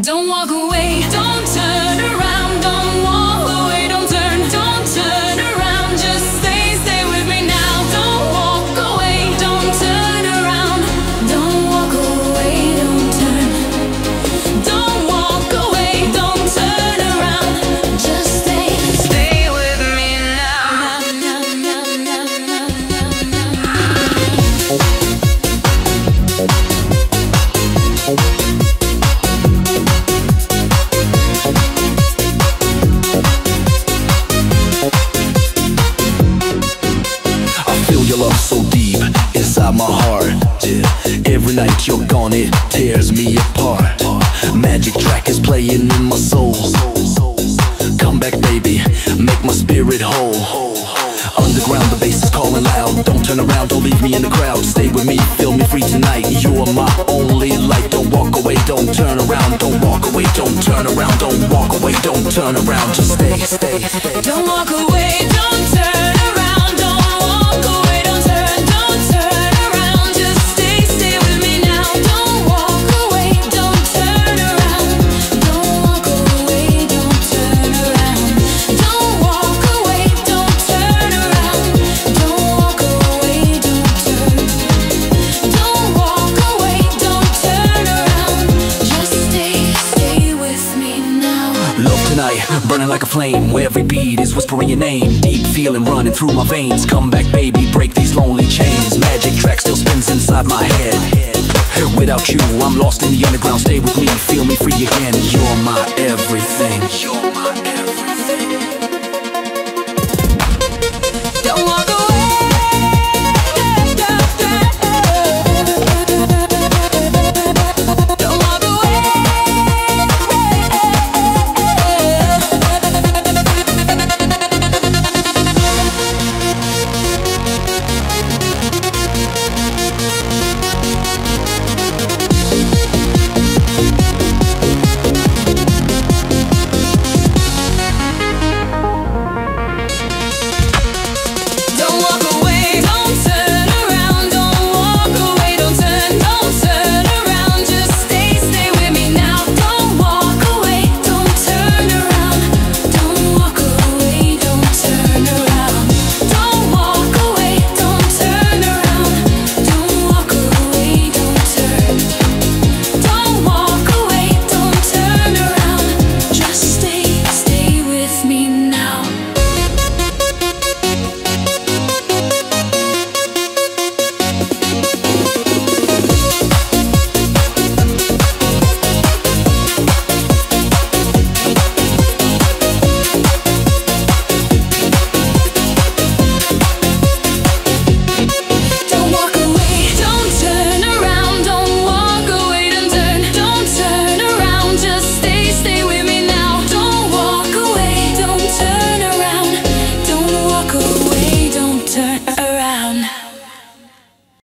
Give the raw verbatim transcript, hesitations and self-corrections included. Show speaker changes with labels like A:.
A: Don't walk away, don't turn around, don't walk away, don't turn, don't turn around, just stay, stay with me now. Don't walk away, don't turn around, don't walk away, don't turn, don't walk away, don't turn around, just stay, stay with me now.
B: Your love so deep inside my heart, yeah. Every night you're gone, it tears me apart. Magic track is playing in my soul. Come back, baby, make my spirit whole. Underground, the bass is calling loud. Don't turn around, don't leave me in the crowd. Stay with me, feel me free tonight. You're my only light. Don't walk away, don't turn around. Don't walk away, don't turn around. Don't walk away, don't turn around. Just stay, stay, stay.
A: Don't walk away, don't turn around, don't walk away, don't turn, don't turn around, just stay, stay with me now. Don't walk away, don't turn around, don't walk away, don't turn around, don't walk away, don't turn around, don't walk away, don't turn, don't walk away, don't turn around, just stay, stay with me now.
B: Love tonight, burning like a flame, where every beat is whispering your name. Deep feeling running through my veins. Come back, baby, break these lonely chains. Magic track still spins inside my head. Without you, I'm lost in the underground. Stay with me, feel me free again. You're my everything. You're my everything.